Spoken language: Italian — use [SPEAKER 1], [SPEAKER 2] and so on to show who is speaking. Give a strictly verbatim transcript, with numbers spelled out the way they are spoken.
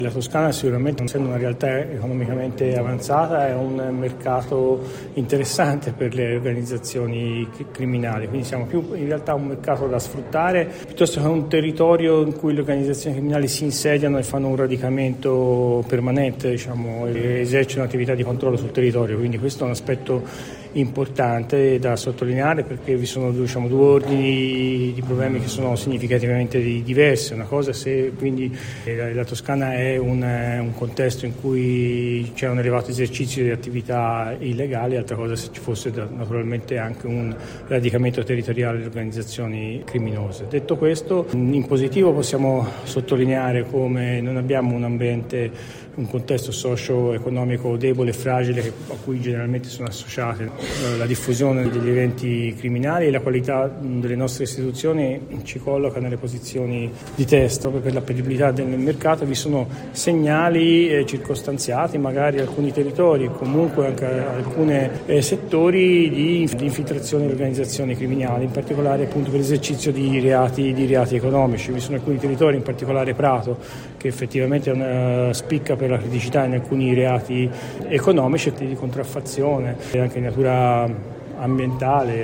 [SPEAKER 1] La Toscana sicuramente, essendo una realtà economicamente avanzata, è un mercato interessante per le organizzazioni criminali, quindi siamo più in realtà un mercato da sfruttare piuttosto che un territorio in cui le organizzazioni criminali si insediano e fanno un radicamento permanente, diciamo, e esercitano attività di controllo sul territorio, quindi questo è un aspetto importante da sottolineare perché vi sono diciamo, due ordini di problemi che sono significativamente diversi. Una cosa è se quindi la Toscana è un, un contesto in cui c'è un elevato esercizio di attività illegali, altra cosa se ci fosse naturalmente anche un radicamento territoriale delle organizzazioni criminose. Detto questo, in positivo possiamo sottolineare come non abbiamo un ambiente, un contesto socio-economico debole e fragile a cui generalmente sono associate la diffusione degli eventi criminali, e la qualità delle nostre istituzioni ci colloca nelle posizioni di testa. Proprio per la pedibilità del mercato vi sono segnali eh, circostanziati, magari alcuni territori, comunque anche alcuni eh, settori di, di infiltrazione di organizzazioni criminali, in particolare appunto per l'esercizio di reati, di reati economici. Vi sono alcuni territori, in particolare Prato, che effettivamente una, spicca per la criticità in alcuni reati economici, di contraffazione e anche di natura ambientale.